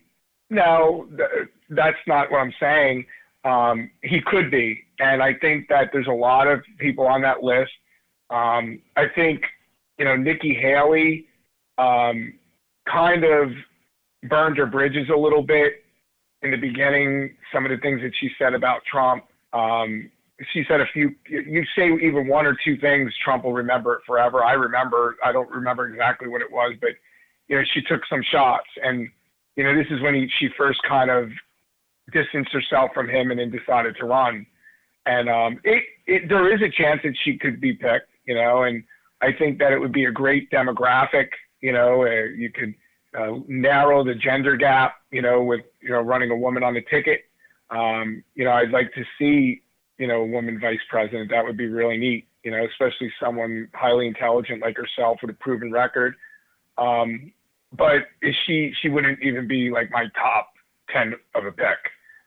No, th- that's not what I'm saying. Um, he could be. And I think that there's a lot of people on that list. Um, I think, you know, Nikki Haley um, kind of burned her bridges a little bit in the beginning. Some of the things that she said about Trump, um, she said a few, you say even one or two things, Trump will remember it forever. I remember, I don't remember exactly what it was, but, you know, she took some shots. And, you know, this is when he, she first kind of distanced herself from him and then decided to run. And um, it, it, there is a chance that she could be picked, you know, and I think that it would be a great demographic, you know, uh, you could uh, narrow the gender gap, you know, with, you know, running a woman on the ticket. Um, you know, I'd like to see, you know, a woman vice president. That would be really neat, you know, especially someone highly intelligent like herself with a proven record. Um, but she, she wouldn't even be like my top ten of a pick.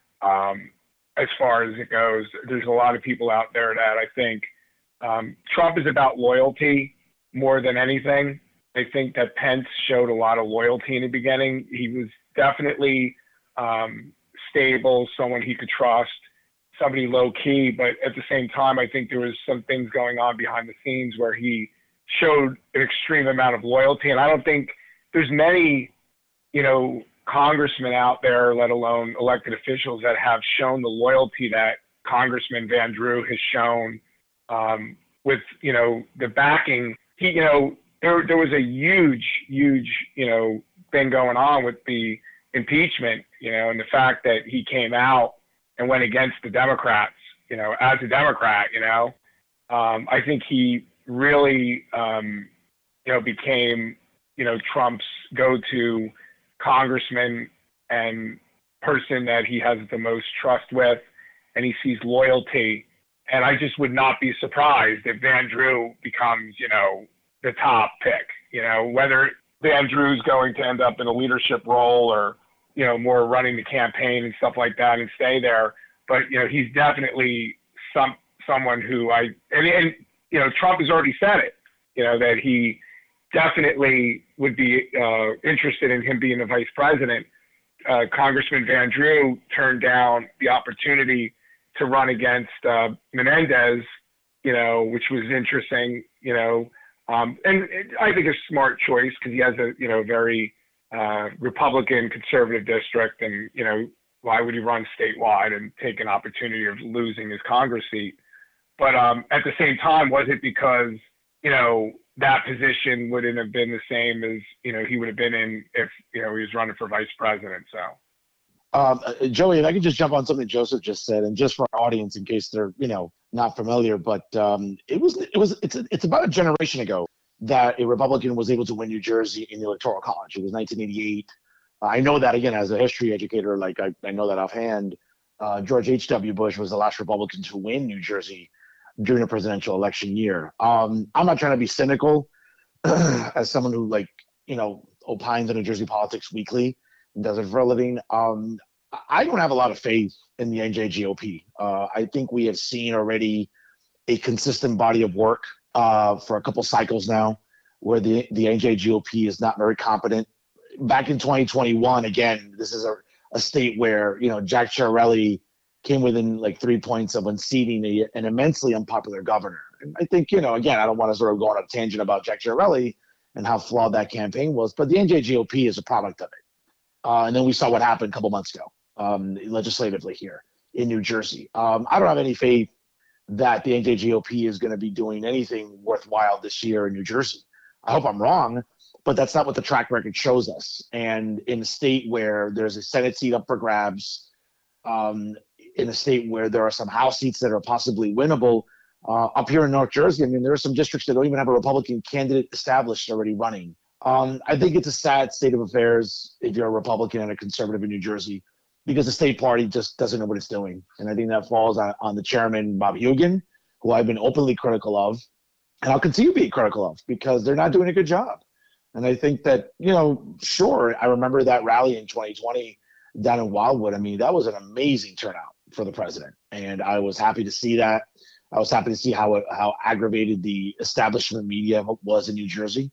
Um, as far as it goes, there's a lot of people out there that I think um, Trump is about loyalty more than anything. I think that Pence showed a lot of loyalty in the beginning. He was definitely um, stable, someone he could trust, somebody low key, but at the same time, I think there was some things going on behind the scenes where he showed an extreme amount of loyalty. And I don't think there's many, you know, congressmen out there, let alone elected officials, that have shown the loyalty that Congressman Van Drew has shown um, with, you know, the backing. He, you know, there, there was a huge, huge, you know, thing going on with the impeachment, you know, and the fact that he came out and went against the Democrats, you know, as a Democrat, you know, um, I think he really, um, you know, became, you know, Trump's go-to congressman and person that he has the most trust with, and he sees loyalty. And I just would not be surprised if Van Drew becomes, you know, the top pick, you know, whether Van Drew's going to end up in a leadership role or, you know, more running the campaign and stuff like that and stay there. But, you know, he's definitely some, someone who I, and, and, you know, Trump has already said it, you know, that he definitely would be uh, interested in him being the vice president. Uh, Congressman Van Drew turned down the opportunity to run against uh, Menendez, you know, which was interesting, you know, um, and it, I think a smart choice because he has a, you know, very uh, Republican conservative district, and, you know, why would he run statewide and take an opportunity of losing his Congress seat? But um, at the same time, was it because, you know, that position wouldn't have been the same as, you know, he would have been in if, you know, he was running for vice president. So, um, uh, Joey, if I could just jump on something Joseph just said, and just for our audience, in case they're, you know, not familiar, but um, it was, it was, it's, it's about a generation ago that a Republican was able to win New Jersey in the Electoral College. It was nineteen eighty-eight. I know that, again, as a history educator, like I, I know that offhand. Uh, George H W. Bush was the last Republican to win New Jersey during a presidential election year. Um, I'm not trying to be cynical as someone who, like, you know, opines on New Jersey politics weekly and does it for a living. Um, I don't have a lot of faith in the N J G O P. Uh, I think we have seen already a consistent body of work uh, for a couple cycles now where the, the N J G O P is not very competent. Back in twenty twenty-one, again, this is a, a state where, you know, Jack Ciarelli came within like three points of unseating a, an immensely unpopular governor. And I think, you know, again, I don't want to sort of go on a tangent about Jack Chiarelli and how flawed that campaign was, but the N J G O P is a product of it. Uh, and then we saw what happened a couple months ago, um, legislatively here in New Jersey. Um, I don't have any faith that the N J G O P is going to be doing anything worthwhile this year in New Jersey. I hope I'm wrong, but that's not what the track record shows us. And in a state where there's a Senate seat up for grabs, um, in a state where there are some House seats that are possibly winnable, uh, up here in North Jersey, I mean, there are some districts that don't even have a Republican candidate established already running. Um, I think it's a sad state of affairs if you're a Republican and a conservative in New Jersey, because the state party just doesn't know what it's doing. And I think that falls on, on the chairman, Bob Hugin, who I've been openly critical of, and I'll continue being critical of, because they're not doing a good job. And I think that, you know, sure, I remember that rally in twenty twenty down in Wildwood. I mean, that was an amazing turnout for the president. And I was happy to see that. I was happy to see how how aggravated the establishment media was in New Jersey.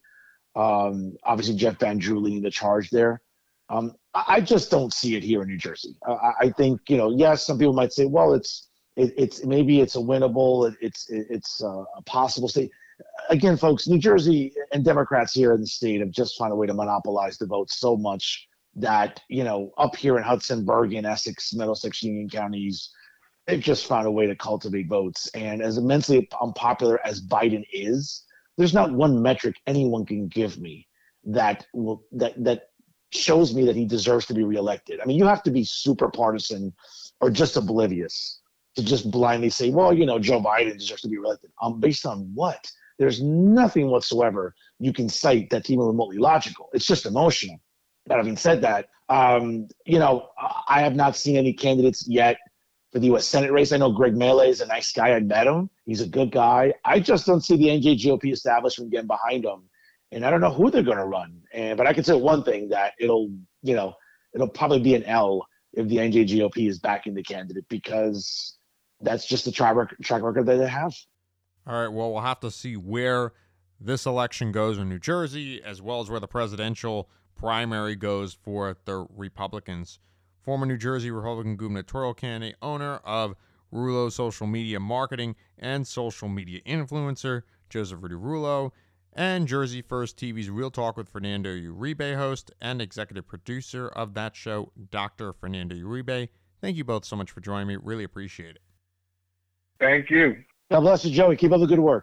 Um, obviously, Jeff Van Drew leading the charge there. Um, I just don't see it here in New Jersey. Uh, I think, you know, yes, some people might say, well, it's it, it's maybe it's a winnable, it's it, it's uh, a possible state. Again, folks, New Jersey and Democrats here in the state have just found a way to monopolize the vote so much that, you know, up here in Hudson, Bergen, Essex, Middlesex, Union counties, they've just found a way to cultivate votes. And as immensely unpopular as Biden is, there's not one metric anyone can give me that will that that shows me that he deserves to be reelected. I mean, you have to be super partisan or just oblivious to just blindly say, well, you know, Joe Biden deserves to be reelected. Um, based on what? There's nothing whatsoever you can cite that's even remotely logical. It's just emotional. But having said that, um, you know, I have not seen any candidates yet for the U S Senate race. I know Greg Mealy is a nice guy. I met him. He's a good guy. I just don't see the N J G O P establishment getting behind him. And I don't know who they're going to run. And but I can say one thing, that it'll, you know, it'll probably be an L if the N J G O P is backing the candidate, because that's just the track record, track record that they have. All right, well, we'll have to see where this election goes in New Jersey, as well as where the presidential primary goes for the Republicans. Former New Jersey Republican gubernatorial candidate, owner of Rulo Social Media Marketing and social media influencer, Joseph Rudy Rulo, and Jersey First T V's Real Talk with Fernando Uribe host and executive producer of that show, Doctor Fernando Uribe. Thank you both so much for joining me. Really appreciate it. Thank you. God bless you, Joey. Keep up the good work.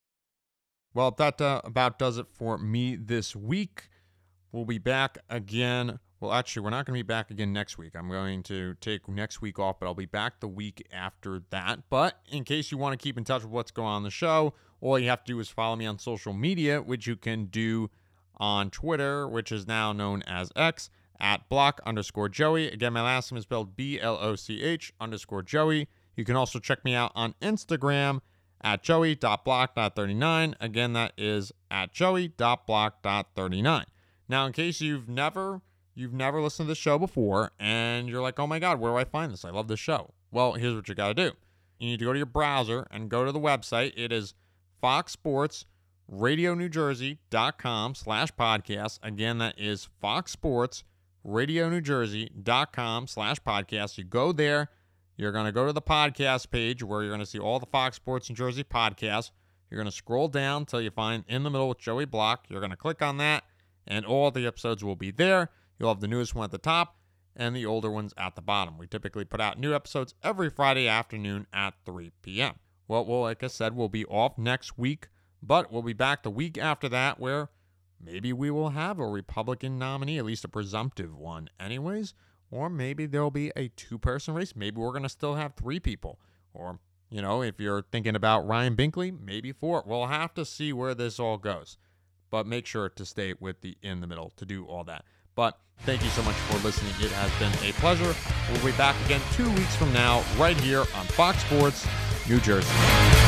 Well, that uh, about does it for me this week. We'll be back again. Well, actually, we're not going to be back again next week. I'm going to take next week off, but I'll be back the week after that. But in case you want to keep in touch with what's going on in the show, all you have to do is follow me on social media, which you can do on Twitter, which is now known as X, at block underscore Joey. Again, my last name is spelled B L O C H underscore Joey. You can also check me out on Instagram at joey dot block dot thirty-nine. Again, that is at joey dot block dot thirty-nine. Now, in case you've never you've never listened to the show before and you're like, oh my God, where do I find this? I love this show. Well, here's what you got to do. You need to go to your browser and go to the website. It is fox sports radio new jersey dot com slash podcast. Again, that is fox sports radio new jersey dot com slash podcast. You go there. You're going to go to the podcast page where you're going to see all the Fox Sports New Jersey podcasts. You're going to scroll down until you find In the Middle with Joey Block. You're going to click on that, and all the episodes will be there. You'll have the newest one at the top and the older ones at the bottom. We typically put out new episodes every Friday afternoon at three p.m. Well, well, like I said, we'll be off next week, but we'll be back the week after that where maybe we will have a Republican nominee, at least a presumptive one anyways. Or maybe there'll be a two-person race. Maybe we're going to still have three people. Or, you know, if you're thinking about Ryan Binkley, maybe four. We'll have to see where this all goes. But make sure to stay with the In the Middle to do all that. But thank you so much for listening. It has been a pleasure. We'll be back again two weeks from now right here on Fox Sports New Jersey.